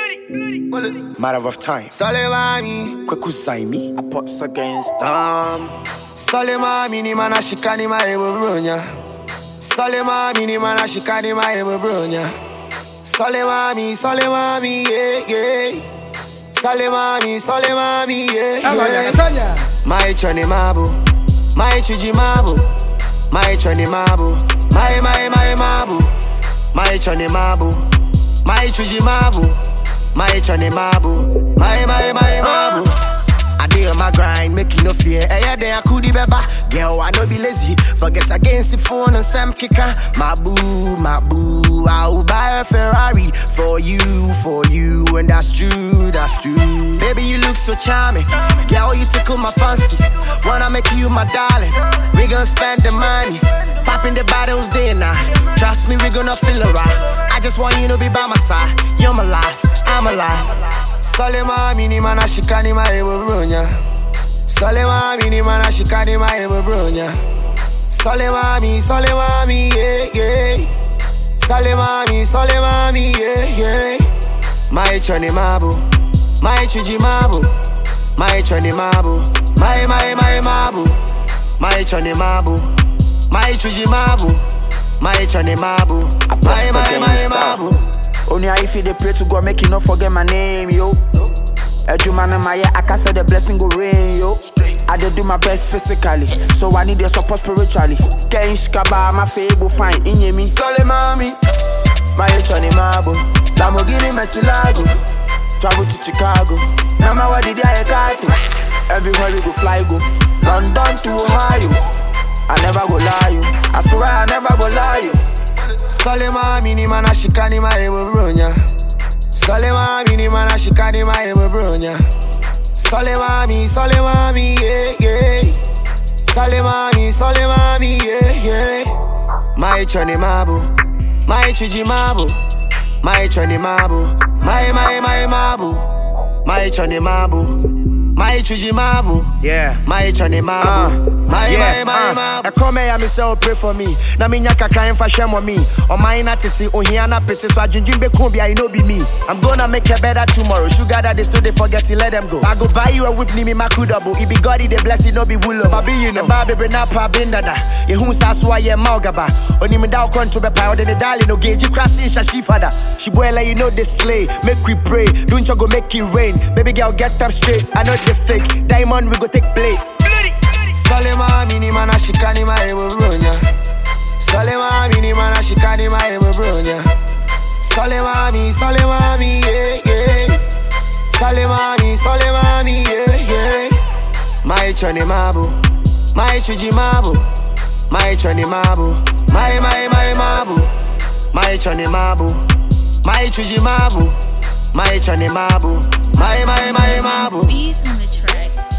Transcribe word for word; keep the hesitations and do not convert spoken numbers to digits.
Matter of time. Solemani, Kweku Saimi. I pots against them. Solemani ni mana shikani ma ebo bronya. Solemani ni mana shikani ma ebo bronya. Solemani, Solemani, yeah, yeah. Solemani, Solemani, yeah, yeah. My choni mabu, my chuji mabu, my choni mabu, my my my mabu, my choni mabu, my chuji mabu, my choni mabu, my my my mabu. I dey on my grind, make you no fear. Hey, yeah, then I could be beba. Girl, I no be lazy. Forget against the phone and Sam kicker. My boo, my boo. I will buy a Ferrari for you, for you, and that's true, that's true. Baby, you look so charming. Girl, you tickle my fancy. Wanna make you my darling. We gon' spend the money, popping the bottles day and night. Trust me, we gonna feel alright. I just want you to be by my side. You're my life, I'm alive. Solemani ni mana shikani ma ebo bronya. Solemani ni mana shikani ma ebo bronya. Solemani, Solemani, yeah, yeah. Solemani, Solemani, yeah, yeah. My choni mabu, my chuji mabu, my choni mabu, my my my mabu, my choni mabu, my chuji mabu, my choni mabu, my my my mabu. Only if you dey pray to God, make you not forget my name, yo. Every man in my ear, I can say the blessing go rain, yo. I dey do my best physically, so I need your support spiritually. Can't shkaba, my fable fine, inye me. Solemani, my choni mabu, Lamborghini Mesilago. Travel to Chicago, now my what did I got to? Everywhere we go fly go, London to Ohio. I never go lie you, I swear I never go lie you. Solemani ni mana shikani ma ebo bronya. Solemani ni mana shikani ma ebo bronya. Solemani, Solemani, yeah, yeah. Solemani, Solemani, yeah, yeah. My choni mabu, my chuji mabu, my choni mabu, my my my mabu, my choni mabu, my chuji mabu, yeah, my choni mabu. Uh. My, yeah, my, my, my. I come here, me say, pray for me. Na me nyaka crying for shame on me. On my natity, on here na pretty, so I drink be kumbi, I know be me. I'm gonna make it better tomorrow. Sugar that they still they forget to let them go. I go buy you a whip, me my double. It be God, they bless it, no be woolo. Baby, you know, baby, bring up a bindada. You who starts why you maugaba. Only me down control be power than the darling, no gauge, crashing, she father. She boy like you know they slay. Make we pray, don't you go make it rain. Baby girl, get them straight. I know they fake. Diamond, we go take play. Solemani ni mana shikani ma ebo bronya. Solemani ni mana shikani ma ebo bronya. Solemani, Solemani, yeah, yeah. Solemani, Solemani, yeah, yeah. My choni mabu, my chuji mabu, my choni mabu, my my my mabu, my choni mabu, my chuji mabu, my choni mabu, my my my mabu. Beats on the track.